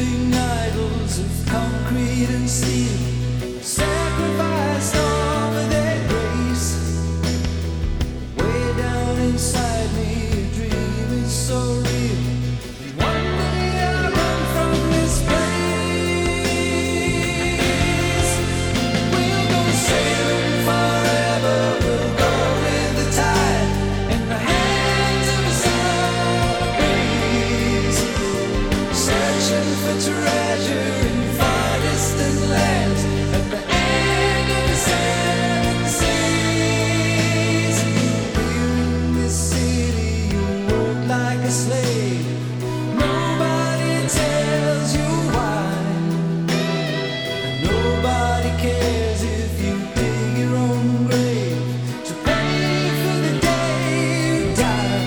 living idols of concrete and steel, sacrificed all for their grace. Way down inside me, a dream is so real. One day I'll run from this place. We'll go sailing forever. We'll go with the tide in the hands of a summer breeze, searching for treasure in far distant lands at the end of the seven seas. Here in this city, you work like a slave. Nobody tells you why. Nobody cares if you dig your own grave to pay for the day you die.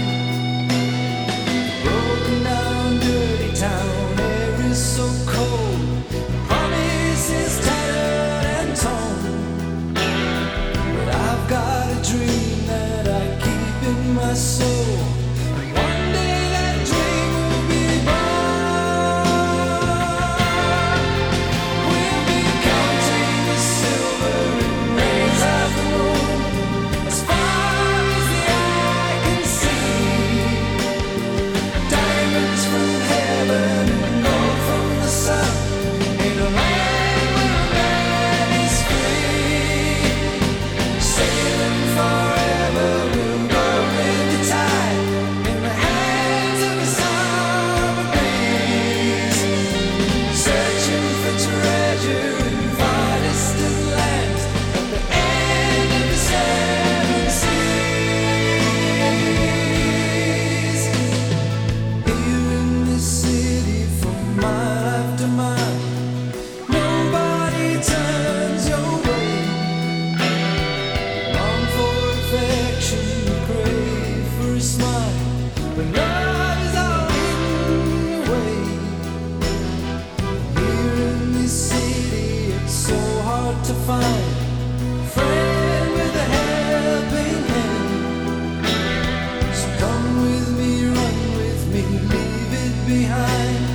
Broken down, dirty town, air is so cold. Promise is tattered and torn. But I've got a dream that I keep in my soul. One day that dream will be born. We'll be counting the silver in rays of the moon, as far as the eye can see. Diamonds from heaven and gold from the sun, in a land where man is free. Sailing forever, we'll go with the tide in the hands of a summer breeze, searching for treasure in far distant lands at the end of the seven seas. Here in this city, from mile after mile, nobody turns your way. Long for affection, crave for a smile, but love is all hidden away. Here in this city, it's so hard to find a friend with a helping hand. So come with me, run with me, leave it behind.